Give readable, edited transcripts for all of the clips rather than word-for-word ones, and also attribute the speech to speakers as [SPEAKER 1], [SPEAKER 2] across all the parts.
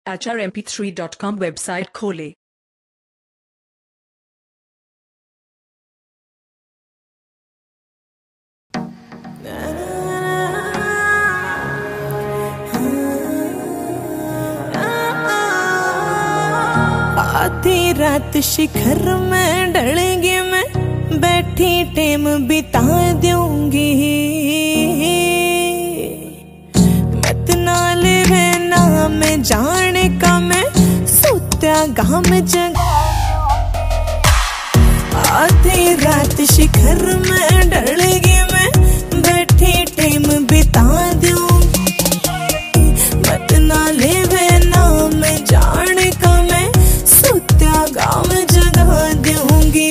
[SPEAKER 1] hrmp3.com website खोलें।
[SPEAKER 2] आधी रात शिखर में डलेंगी मैं, बैठी टेम बिता दूंगी। मत नाल है नाम जाने का मैं, सोत्या गाम जग। आधी रात शिखर में डलेंगी मैं, बैठी टेम बिता दूंगी। मत नाल है नाम जाने का मैं, सोत्या गाम जगा दूंगी।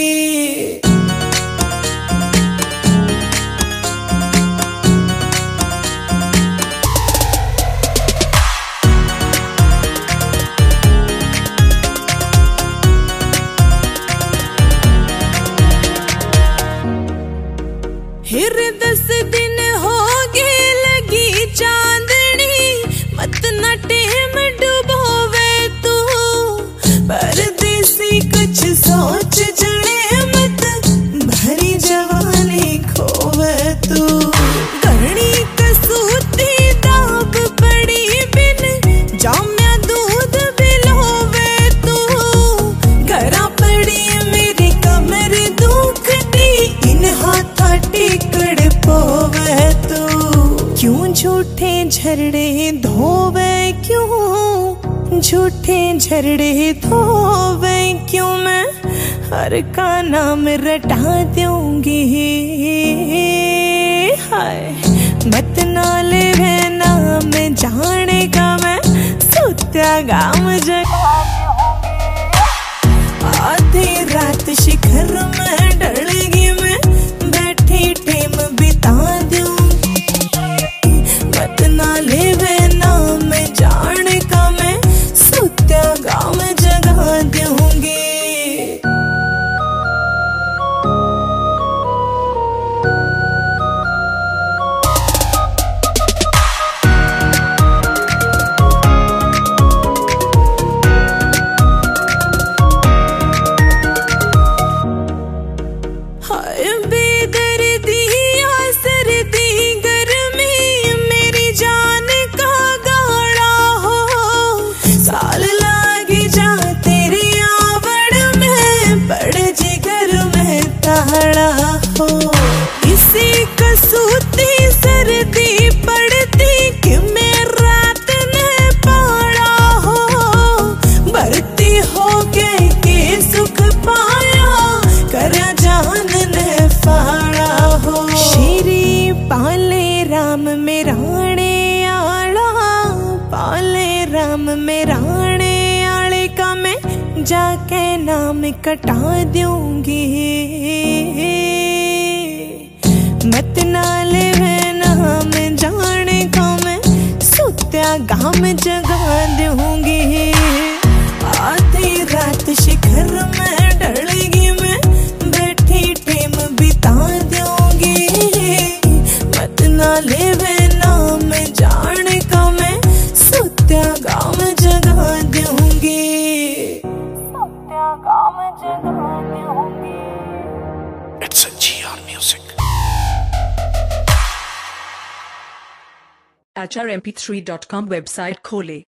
[SPEAKER 2] हिर 10 दिन हो गए लगी चांदनी, मत न टेम डुबोवे तू। परदेसी कुछ सोच जड़े मत, भरी जवानी खोवे तू। करनी कसूती दाब पड़ी बिन, जाम्या दूध बिलोवे तू। घरा पड़ी मेरी कमर दुखती, इन हाथा टिकड़ पोवे तू। क्यों झूठे झरड़े धोवे क्यों, झूठे झरड़े धोवे क्यों। मैं हर का नाम रटा दूंगी। हाय मत नाल है नाम जाने का मैं, सोत्या गाम जगा। आधी रात शिखर में डलेगी मैं, बैठी टेम बिता दूंगी। मत नाल है नाम जाने का मैं, सोत्या गाम जगा दूंगी। हाय बेदर्दी सर्दी गर्मी, मेरी जान का गाड़ा हो। साल लागी जा तेरी आवड़ में, पड़ जिगर में ताड़ा हो। इसी कसूती सर्दी पड़ती कि मैं रात ने पाड़ा हो। भरती हो गए के सुख पाया, करा जान ने फाड़ा हो। श्री पाले राम मेराणे आला, पाले राम मेराणे आले का मैं, जाके नाम कटा दूंगी। मत नाल है नाम जाने का मैं, सोत्या गाम जगा दूंगी। आधी रात शिखर में डलेगी मैं, बैठी टेम बिता दूंगी। मत नाल है नाम जाने का मैं, सोत्या गाम जगा दूंगी। सोत्या गाम जगा दूंगी।
[SPEAKER 3] It's a GR Music.
[SPEAKER 1] hrmp3.com website खोलें।